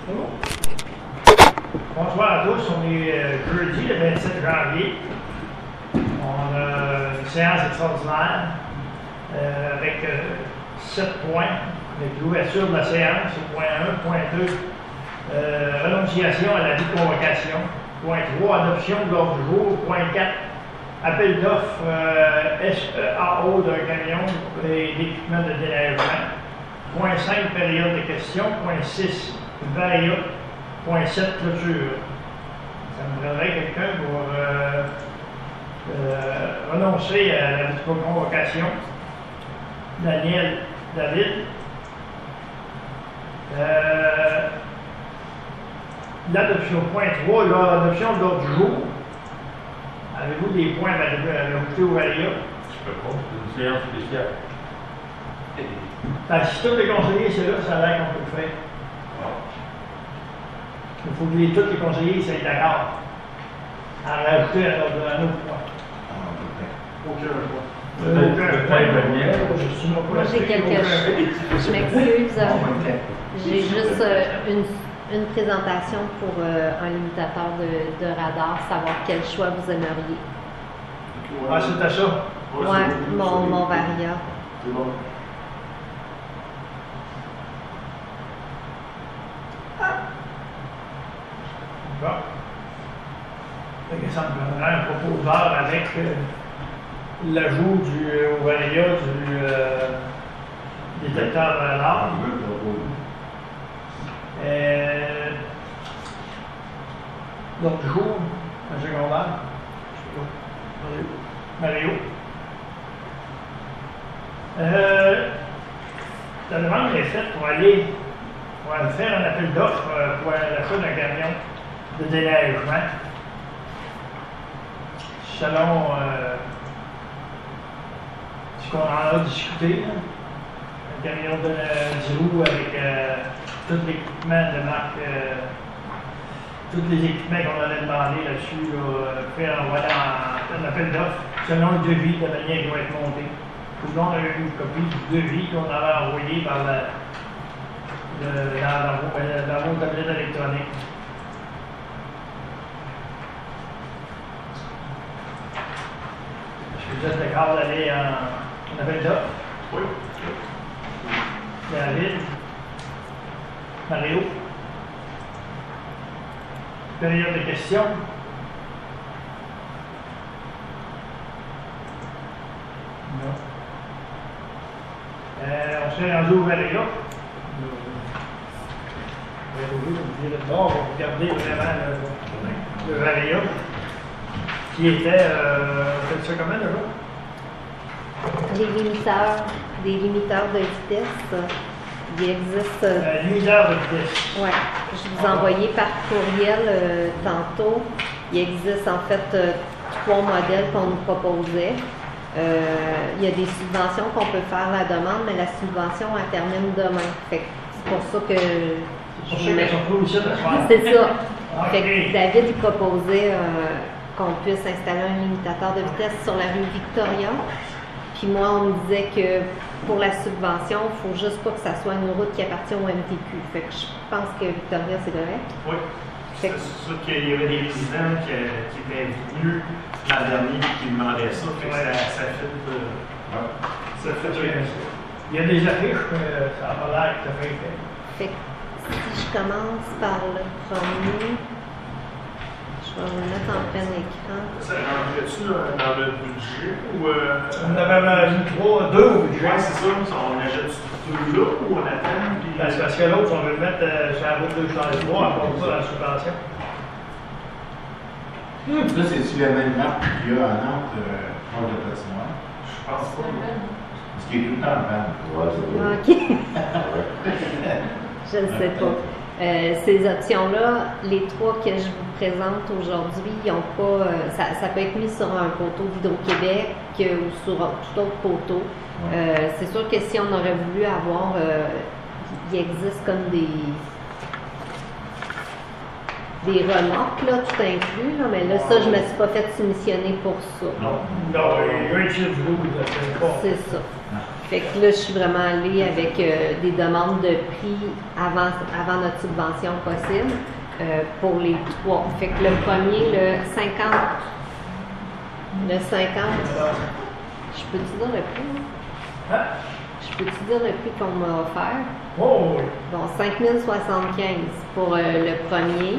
Bonsoir à tous, on est jeudi le 27 janvier. On a une séance extraordinaire avec 7 points, avec l'ouverture de la séance, point 1, point 2, renonciation à la convocation, point 3, adoption de l'ordre du jour, point 4, appel d'offres SEAO d'un camion et d'équipement de déneigement, point 5, période de questions, point 6, VAIA, point 7, clôture. Ça me donnerait quelqu'un pour renoncer à la convocation. Daniel David. L'adoption, point 3, l'adoption de l'ordre du jour. Avez-vous des points à ajouter au VAIA? Je peux pas, c'est une séance spéciale. Si tous les conseillers, c'est là, ça a l'air qu'on peut le faire. Il faut que tous les conseillers soient d'accord à rajouter un autre point. Aucun point. Moi, j'ai quelque chose. Je m'excuse. J'ai juste une présentation pour un limitateur de radar, savoir quel choix vous aimeriez. Ah, c'était ça? Oui, mon Varia. C'est bon. Bon. Ça me donnerait un proposeur avec l'ajout au VAIA du détecteur de radar. L'autre jour, un secondaire. Mario. La demande est faite pour aller faire un appel d'offres pour l'achat d'un camion de déneigement. Selon ce qu'on en a discuté, un camion de 10 roues avec tout l'équipement de marque, tous les équipements qu'on avait demandé là-dessus, faire envoyer un appel d'offres selon le devis de la manière qui va être monté. Tout le monde a eu une copie du devis qu'on avait envoyé par dans vos tablettes électroniques. Est-ce que vous êtes d'accord d'aller en appel d'offres? Oui. David? Mario? Période de questions? Non. On serait rendu au VAIA. Vous irez de bord, vous regardez vraiment le VAIA qui était, faites ça comment déjà? Des limiteurs de vitesse. Il existe. Limiteur de vitesse. Oui, je vous ai envoyé par courriel tantôt. Il existe en fait 3 modèles qu'on nous proposait. Il y a des subventions qu'on peut faire la demande, mais la subvention elle termine demain. Fait que c'est pour ça que c'est ça. Okay. Fait que David il proposait qu'on puisse installer un limitateur de vitesse sur la rue Victoria. Puis moi, on me disait que pour la subvention, il ne faut juste pas que ça soit une route qui appartient au MTQ. Fait que je pense que Victoria, c'est correct. Oui. C'est sûr qu'il y avait des résidents qui étaient venus l'an dernier et qui demandaient ça. Fait que ça fait Il y a des affiches, mais ça n'a pas l'air que ça fait. Fait que si je commence par le premier, je vais le mettre en plein écran. Ça rentrait-tu dans le budget ou. On avait mis 2 au budget. Oui, c'est ça. On achète 2 là ou on attend? Puis... Parce que l'autre, on veut le mettre sur la route 203 à part ça dans la subvention. Là, c'est-tu la même marque qu'il y a à Nantes, hors de patinoire? Je pense pas. Parce qu'il est tout le temps en panne. OK. Je ne sais pas. Ces options-là, les 3 que je vous présente aujourd'hui, ils ont pas. Ça peut être mis sur un poteau d'Hydro-Québec ou sur tout autre poteau. C'est sûr que si on aurait voulu avoir. Il existe comme des remorques, là, tout inclus, là, mais là, ça, je ne me suis pas fait soumissionner pour ça. Non. Non, il y a un titre du loup, c'est ça. Fait que là, je suis vraiment allée avec des demandes de prix avant notre subvention possible pour les 3. Fait que le premier, le 50, je peux-tu dire le prix? Hein? Je peux-tu dire le prix qu'on m'a offert? Oh, oui. Bon, 5 075 pour le premier.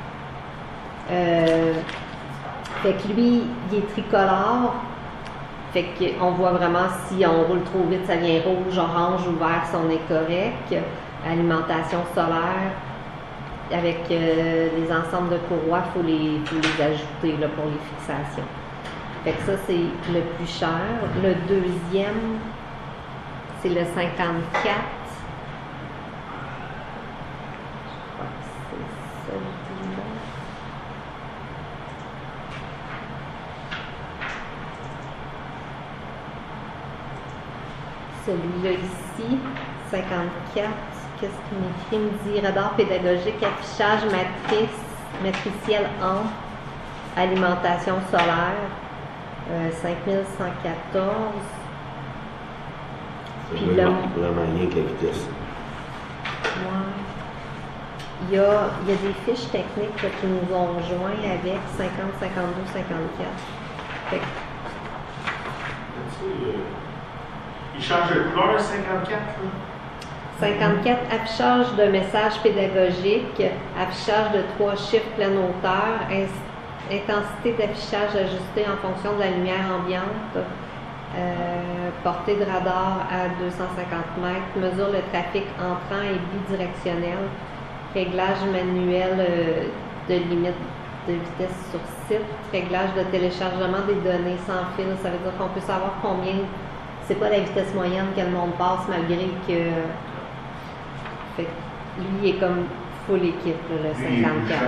Fait que lui, il est tricolore. Fait qu'on voit vraiment si on roule trop vite, ça vient rouge, orange ou vert si on est correct. Alimentation solaire. Avec les ensembles de courroies, il faut les ajouter là, pour les fixations. Fait que ça, c'est le plus cher. Le deuxième, c'est le 54. Je crois que c'est celui-là. Celui-là ici, 54. Qu'est-ce qu'il m'écrit? Il me dit radar pédagogique, affichage, matriciel ample, alimentation solaire, 5114. C'est Puis vraiment rien que la vitesse. Ouais. Il y a des fiches techniques là, qui nous ont rejoints avec 50, 52, 54. Fait que, Il change de couleur, 54, là? 54, affichage de messages pédagogiques, affichage de 3 chiffres pleine hauteur, intensité d'affichage ajustée en fonction de la lumière ambiante, portée de radar à 250 mètres, mesure le trafic entrant et bidirectionnel, réglage manuel de limite de vitesse sur site, réglage de téléchargement des données sans fil. Ça veut dire qu'on peut savoir combien, c'est pas la vitesse moyenne que le monde passe malgré que. Fait que lui, il est comme full équipe, là, le 54.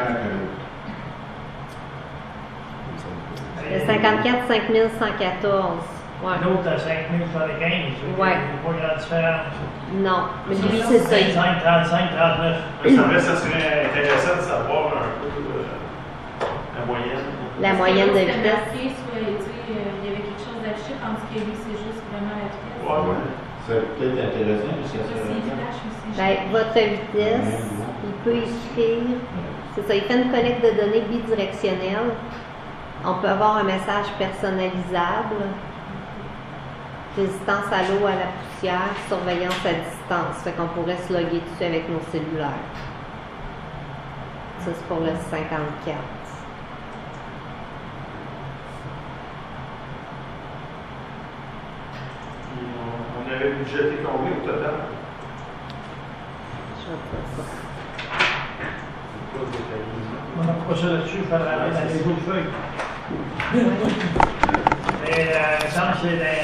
Le 54, 5114. Ouais. L'autre à 5075. Ouais. Pas grande différence. Non, mais lui, c'est ça. 35, 35, 39. Ça serait intéressant de savoir un peu la moyenne. La moyenne de C'était vitesse. marqué, soit, tu sais, il y avait quelque chose d'affiché, tandis que lui, c'est juste vraiment la vitesse. Ouais. C'est peut-être intéressant jusqu'à Ça, ce c'est moment. flash aussi. Ben, votre vitesse, il peut écrire, c'est ça, il fait une collecte de données bidirectionnelle. On peut avoir un message personnalisable, résistance à l'eau, à la poussière, surveillance à distance. Fait qu'on pourrait se loguer dessus avec nos cellulaires. Ça, c'est pour le 54. Puis on avait budgété combien au total? Je vais faire ça. C'est pas détaillé. On n'a pas ça là-dessus, il faudra aller dans les autres feuilles. Mais il me semble que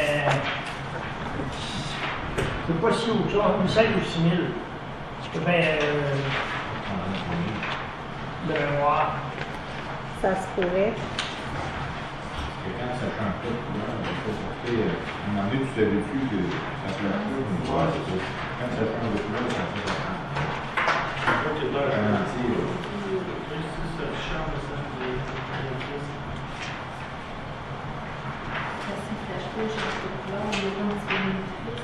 c'est pas si haut que ça, 5 ou 6 000. C'est bien de mémoire. Ça se pourrait. Parce que quand ça change tout, il faut porter. À un moment donné, tu savais plus que ça se lave plus. Ouais, c'est ça. Quand ça change de couleur, ça fait ça. Ok, là, Ralentir. Ça, c'est flash rouge, c'est de couleur, il est un petit peu modifié,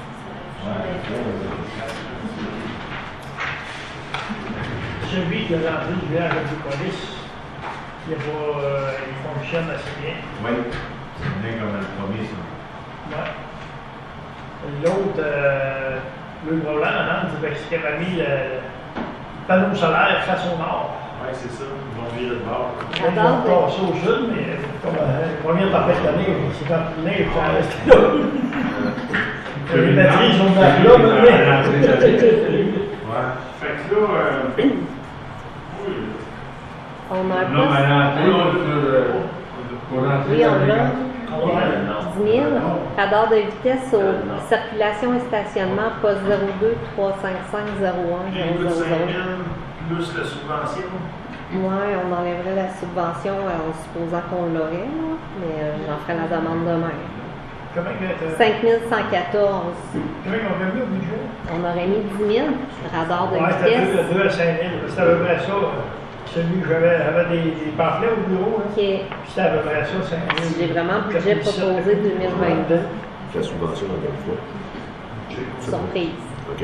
Celui qui a rentré du verre avec les polices, il fonctionne assez bien. Oui. C'est bien comme le premier, ça. Ouais. L'autre, le problème, c'est qu'il avait mis le panneau solaire face au nord. Oui, c'est ça. Ils vont virer de bord. Ils vont passer au sud, mais comme la première tempête d'année, c'est quand il neige, ça reste là. Les batteries sont dans là, Ouais. Fait que là, oui. On a un Non, mais poste. Oui, on l'a. 10 000. Radar de vitesse aux circulation et stationnement, poste 02 355 01 J'ai coûté 5 000 000. plus la subvention. Ouais, on enlèverait la subvention en supposant qu'on l'aurait, là, mais j'en ferai la demande demain. Comment que 5 114. comment on fait mieux au budget? On aurait mis 10 000. Radar de Ouais, c'était vitesse. 2 à 5 000. C'était à peu près ça. Celui que j'avais des pamphlets au bureau, là. OK. Puis c'était à peu près ça, 5 000. J'ai vraiment budget proposé 2022. La subvention, encore une fois. Surprise. OK.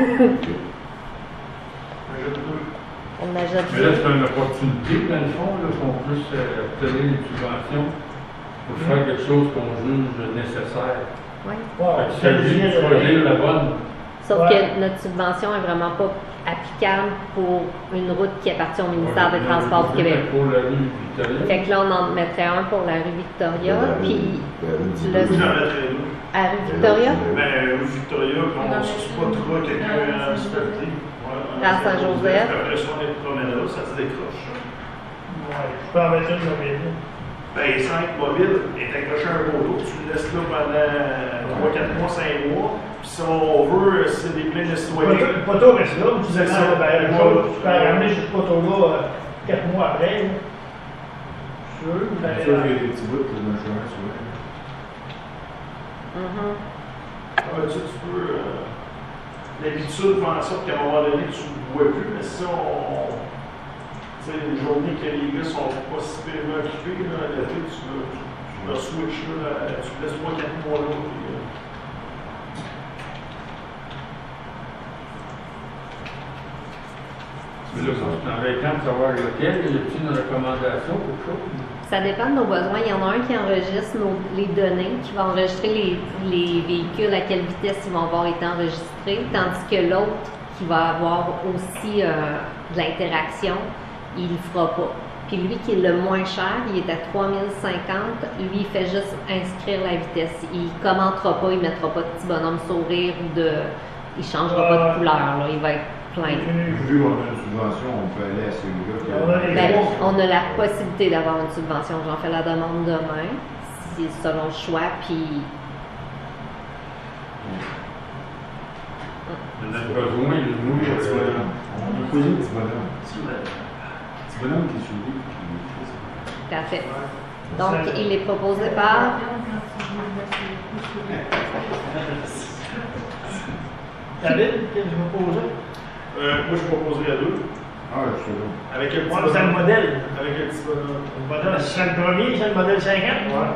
On ajoute Mais là, c'est une opportunité, dans le fond, là, qu'on puisse obtenir une subvention pour faire quelque chose qu'on juge nécessaire. Oui. Fait que celle-ci, tu choisir la bonne. Sauf que notre subvention est vraiment pas applicable pour une route qui appartient au ministère des Transports du Québec. Pour la rue Victoria. Fait que là, on en mettrait un pour la rue Victoria, puis J'en mettrais deux. à rue Victoria, Ben, Victoria, qu'on ne suit pas trop quelqu'un à la municipalité. À Saint-Joseph. Après ça, on est promène là, ça se décroche. Ouais, je peux en mettre une mobile. Ben, 5 mobiles, est accroché à un poteau, tu le laisses là pendant 3, 4 mois, 5 mois. Puis si on veut, c'est des plaintes de citoyens. Le poteau reste là, tu disais C'est ça, ça. ben, tu peux ramener ce poteau-là 4 mois après. Là. Sûr, C'est sûr qu'il y a des petits bouts dans le chemin, souvent. Tu peux. L'habitude fait en sorte qu'à un moment donné, tu ne vois plus, mais si on. Tu sais, les journées que les gars sont pas si purement occupés, là, l'été, tu le switch, là, tu le laisses 3-4 mois là. Puis, Mais là, c'est embêtant de savoir lequel. Y a-t-il une recommandation ou quelque chose? ça dépend de nos besoins. Il y en a un qui enregistre les données, qui va enregistrer les véhicules, à quelle vitesse ils vont avoir été enregistrés, tandis que l'autre, qui va avoir aussi de l'interaction, il ne le fera pas. Puis lui qui est le moins cher, il est à 3050, lui il fait juste inscrire la vitesse. Il ne commentera pas, il ne mettra pas de petit bonhomme sourire ou de. Il ne changera pas de couleur, là, il va être plein. Vu qu'on a une subvention, on peut aller à celui-là. Ben, on a la possibilité d'avoir une subvention. J'en fais la demande demain, si, selon le choix, puis On a besoin de nous. Petit bonhomme. On a posé un petit bonhomme. Petit bonhomme qui suivi. tout à fait. Donc, il est proposé par David, qu'est-ce que je vais poser? moi, je proposerais 2. Ah, je suis là. Avec un petit Ouais, c'est le modèle. Avec un petit bonhomme. Le modèle, c'est le premier, c'est le modèle 50. Ouais.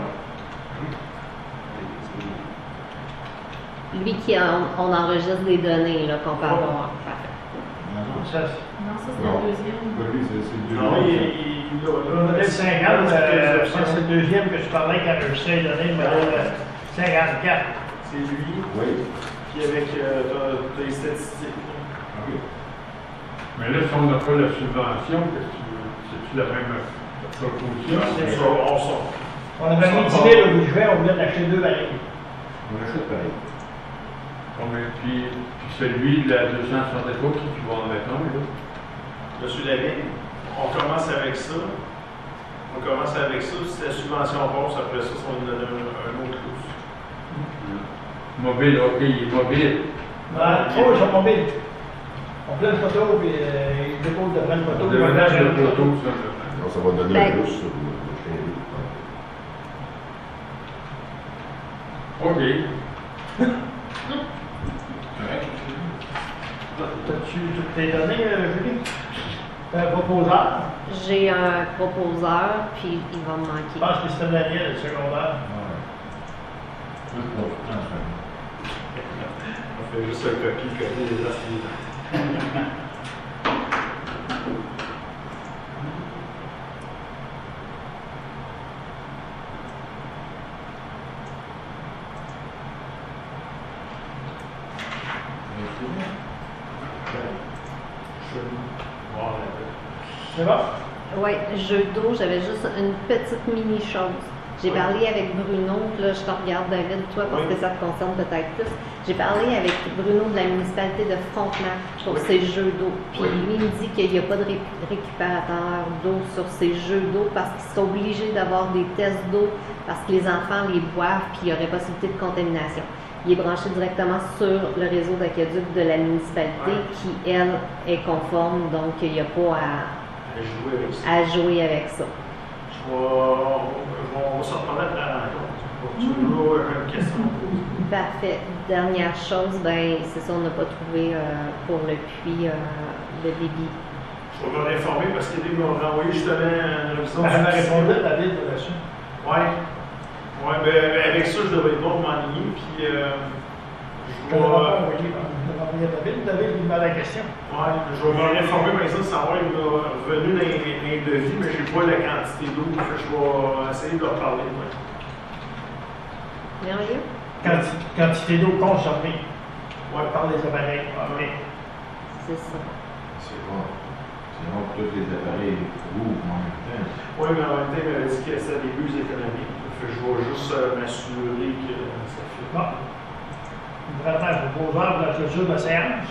lui qui on enregistre des données là, qu'on peut avoir. Parfait. Ça, Non, ça, c'est Non. la deuxième. Oui, c'est le deuxième. Non, le modèle 50, c'est le deuxième que je parlais quand je sais donner, le modèle 54. c'est lui. Oui. Puis avec t'as les statistiques. OK. Mais là, si on n'a pas la subvention, qu'est-ce que tu veux? C'est-tu la même proposition? C'est- On sort. On avait mis 10 000 au bout du juin, on voulait en acheter 2 pareils. On achète pareil. Bon, mais puis celui de la 263, qui tu vas en mettre un, là? Monsieur Lavigne, on commence avec ça. On commence avec ça. Si la subvention passe, après ça, on nous donne un autre plus. Mobile, OK, il est mobile. Oh, ils sont mobiles. On prend une photo, puis ils déposent de prendre une photo. On puis on devait mettre engage le une photo, photo. ça. Non, ça va donner Ben, un plus sur le chien. OK. T'as-tu toutes tes données, Julie? T'as un proposeur? J'ai un proposeur, puis il va me Je manquer. pense que c'était Daniel, le secondaire. Ouais. Plus pour transfert. On fait juste un copie-coller des assises. C'est bon? Oui, jeu d'eau, j'avais juste une petite mini-chose. J'ai parlé avec Bruno, puis là je te regarde David, toi, parce que ça te concerne peut-être plus. J'ai parlé avec Bruno de la municipalité de Frontenac pour ces jeux d'eau. Puis lui il me dit qu'il n'y a pas de récupérateur d'eau sur ces jeux d'eau parce qu'ils sont obligés d'avoir des tests d'eau parce que les enfants les boivent puis il y aurait possibilité de contamination. Il est branché directement sur le réseau d'aqueduc de la municipalité qui, elle, est conforme, donc il n'y a pas à jouer avec ça. On va se reprendre après la rencontre. Toujours une question. Parfait. Dernière chose, ben c'est ça, on n'a pas trouvé pour le puits de débit. Je vais vous informer parce qu'ils m'ont envoyé justement une révision. Elle m'a répondu, David, là-dessus. Oui. Ouais, ben, avec ça, je devrais pas m'enligner. Puis, Je vais envoyer à David. David lui met la question. Ouais, je vais m'en informer, mais ça, savoir, il est revenu dans les devis, mais j'ai pas la quantité d'eau, fait que je vais essayer de leur parler. Merveilleux. Quantité d'eau consommée Ouais. par les appareils. OK. C'est ça. C'est bon. C'est bon pour tous les appareils ouvrent en même temps. Oui, mais en même temps, il m'avait dit que c'était des buts économiques. Fait que je vais juste m'assurer que ça fait. Bon. Vraiment, je vous pose la clôture de la séance.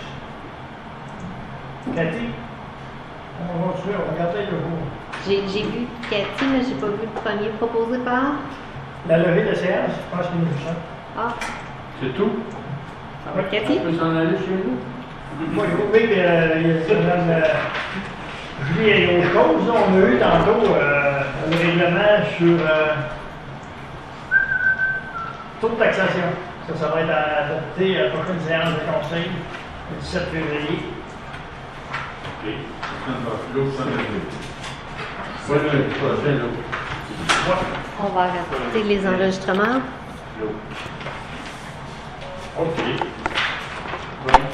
Cathy, on va continuer, on va regarder le jour. J'ai vu Cathy, mais j'ai pas vu le premier proposé par. La levée de séance, je pense qu'il nous fait ça. Ah, C'est tout? ça va être Cathy? On peut s'en aller chez nous? Moi, oui, mais il y a quand même. Julie et autre chose, là, on a eu tantôt le règlement sur taux de taxation. Ça va être adopté à la prochaine séance de conseil, le 17 février. OK. L'autre, ça va être le prochain, là. On va arrêter les enregistrements. OK.